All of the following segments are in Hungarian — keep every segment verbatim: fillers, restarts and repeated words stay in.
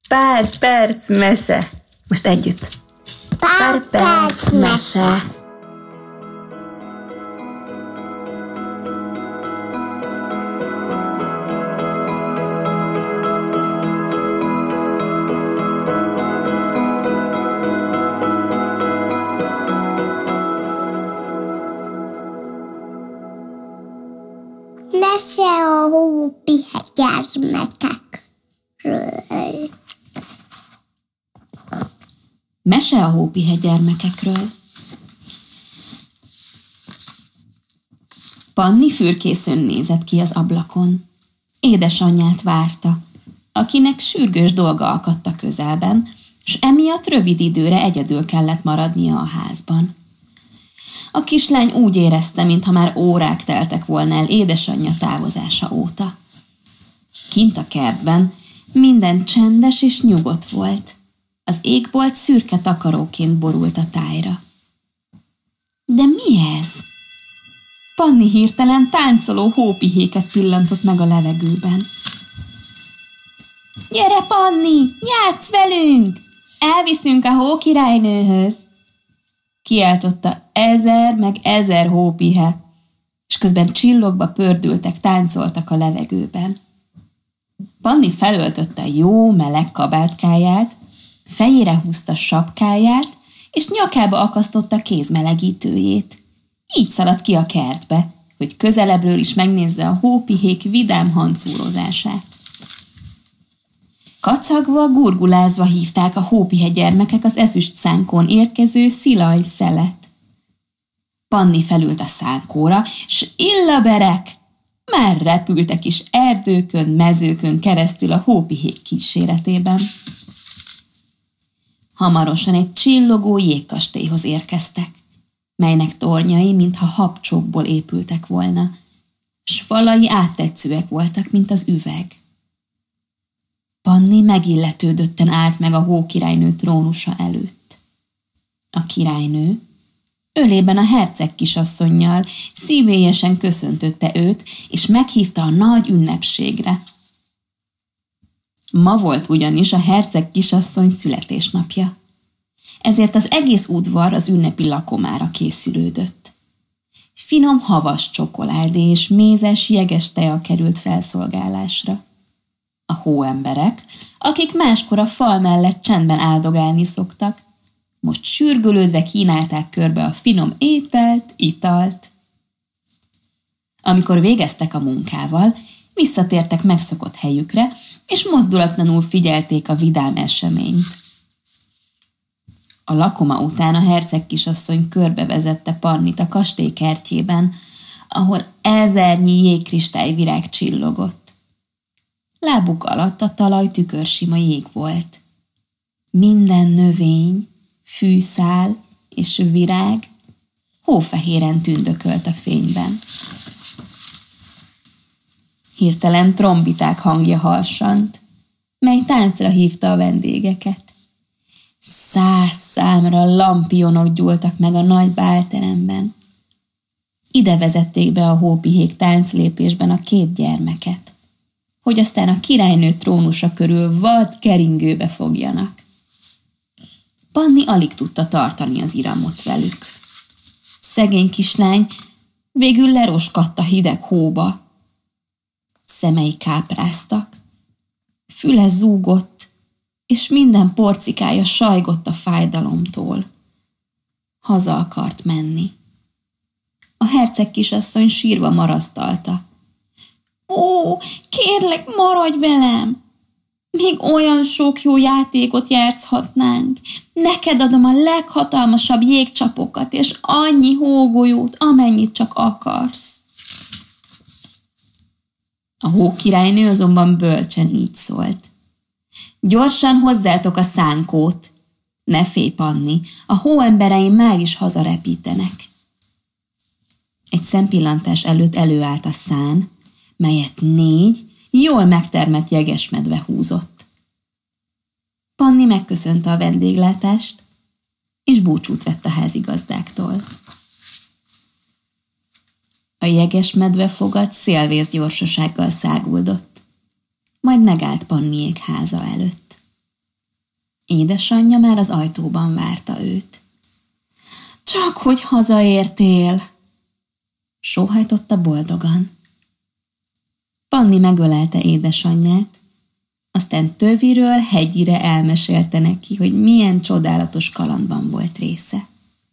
Pár perc mese. Most együtt. Pár, Pár perc mese. Mese a hópihe gyermekekről. Mese a hópihe gyermekekről. Panni fürkészőn nézett ki az ablakon. Édesanyját várta, akinek sürgős dolga akadt a közelben, s emiatt rövid időre egyedül kellett maradnia a házban. A kislány úgy érezte, mintha már órák teltek volna el édesanyja távozása óta. Kint a kertben minden csendes és nyugodt volt. Az égbolt szürke takaróként borult a tájra. De mi ez? Panni hirtelen táncoló hópihéket pillantott meg a levegőben. Gyere, Panni, játsz velünk! Elviszünk a hókirálynőhöz! Kiáltotta ezer meg ezer hópihe, és közben csillogva pördültek, táncoltak a levegőben. Panni felöltötte jó, meleg kabátkáját, fejére húzta sapkáját, és nyakába akasztotta kézmelegítőjét. Így szaladt ki a kertbe, hogy közelebbről is megnézze a hópihék vidám hancúrozását. Kacagva, gurgulázva hívták a hópihe gyermekek az ezüst szánkón érkező szilaj szelet. Panni felült a szánkóra, s illaberek! Már repültek is erdőkön, mezőkön keresztül a hópihék kíséretében. Hamarosan egy csillogó jégkastélyhoz érkeztek, melynek tornyai mintha habcsókból épültek volna, s falai áttetszőek voltak, mint az üveg. Panni megilletődötten állt meg a hókirálynő trónusa előtt. A királynő ölében a herceg kisasszonnyal szívélyesen köszöntötte őt, és meghívta a nagy ünnepségre. Ma volt ugyanis a herceg kisasszony születésnapja. Ezért az egész udvar az ünnepi lakomára készülődött. Finom havas csokoládé és mézes, jeges tea került felszolgálásra. A hóemberek, akik máskor a fal mellett csendben áldogálni szoktak, most sürgölődve kínálták körbe a finom ételt, italt. Amikor végeztek a munkával, visszatértek megszokott helyükre, és mozdulatlanul figyelték a vidám eseményt. A lakoma után a herceg kisasszony körbevezette Pannit a kastély kertjében, ahol ezernyi jégkristályvirág csillogott. Lábuk alatt a talaj tükörsima jég volt. Minden növény, fűszál és virág hófehéren tündökölt a fényben. Hirtelen trombiták hangja harsant, mely táncra hívta a vendégeket. Száz számra lampionok gyúltak meg a nagy bálteremben. Ide vezették be a hópihék tánclépésben a két gyermeket, hogy aztán a királynő trónusa körül vad keringőbe fogjanak. Panni alig tudta tartani az iramot velük. Szegény kislány végül leroskadt a hideg hóba. Szemei kápráztak, füle zúgott, és minden porcikája sajgott a fájdalomtól. Haza akart menni. A herceg kisasszony sírva marasztalta. Ó, kérlek, maradj velem! Még olyan sok jó játékot játszhatnánk. Neked adom a leghatalmasabb jégcsapokat, és annyi hógolyót, amennyit csak akarsz. A hókirálynő azonban bölcsen így szólt. Gyorsan hozzátok a szánkót. Ne félj, Panni, a hóembereim már is hazarepítenek. Egy szempillantás előtt előállt a szán, melyet négy jól megtermett jegesmedve húzott. Panni megköszönte a vendéglátást, és búcsút vett a házigazdáktól. A jegesmedve fogad szélvész gyorsasággal száguldott, majd megállt Panniék háza előtt. Édesanyja már az ajtóban várta őt. Csak hogy hazaértél, sóhajtotta boldogan. Panni megölelte édesanyját, aztán töviről hegyire elmesélte neki, hogy milyen csodálatos kalandban volt része.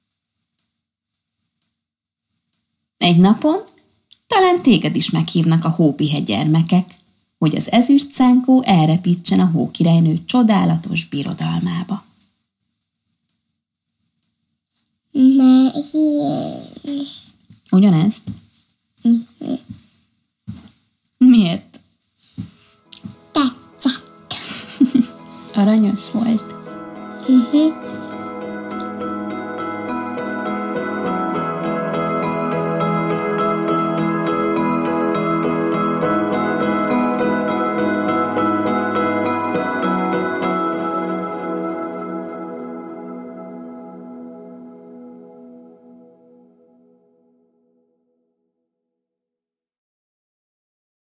Egy napon talán téged is meghívnak a hópihe gyermekek, hogy az ezüstszánkó elrepítsen a hókirálynő csodálatos birodalmába. Megint. Ugyanezt? Uh-huh. Miért? Tetszett. Aranyos volt. Uh-huh.